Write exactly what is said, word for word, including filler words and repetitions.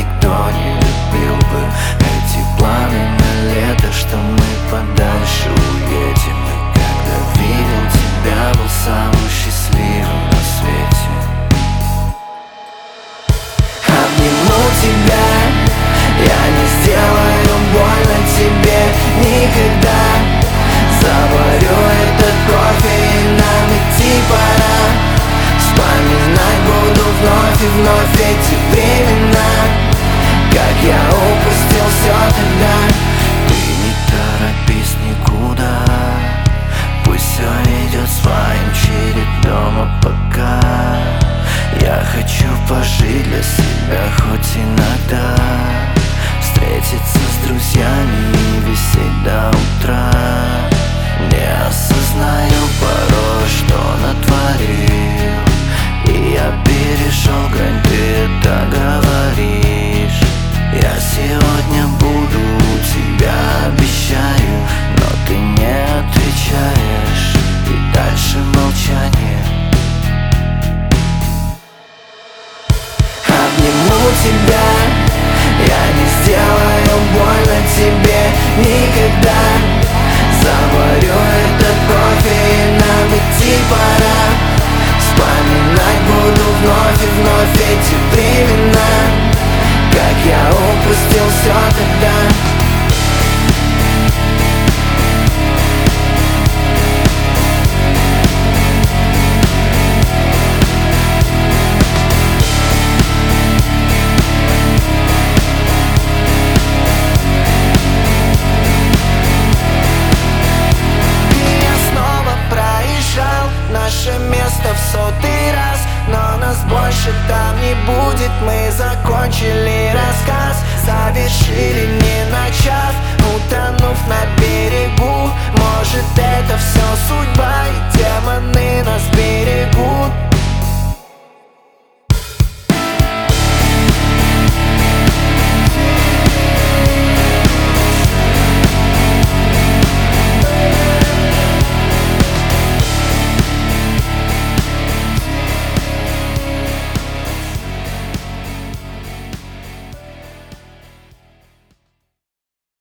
никто не любил бы. Эти планы на лето, что мы подальше уедем. И когда видел тебя, был самым счастливым на свете. Обниму тебя, я не сделаю больно тебе никогда. Заварю этот кофе и нам идти пора. Вспоминать буду вновь и вновь эти времена, как я упустил все тогда. Ты не торопись никуда, пусть все идет своим чередом. А пока я хочу пожить для себя хоть иногда, встретиться с друзьями и висеть до утра. Не осознаю порой, что натворил, и я перешел грань, ты это говоришь. Я сегодня буду у тебя, обещаю, но ты не отвечаешь, и дальше молчание. Обниму тебя, я не сделаю больно тебе никогда. Заварю этот кофе и нам идти пора. Вспоминать буду вновь и вновь эти времена, как я упустил все тогда. Наше место в сотый раз, но нас больше там не будет. Мы закончили рассказ, завершили не начав, утонув на берегу. Может, это все судьба.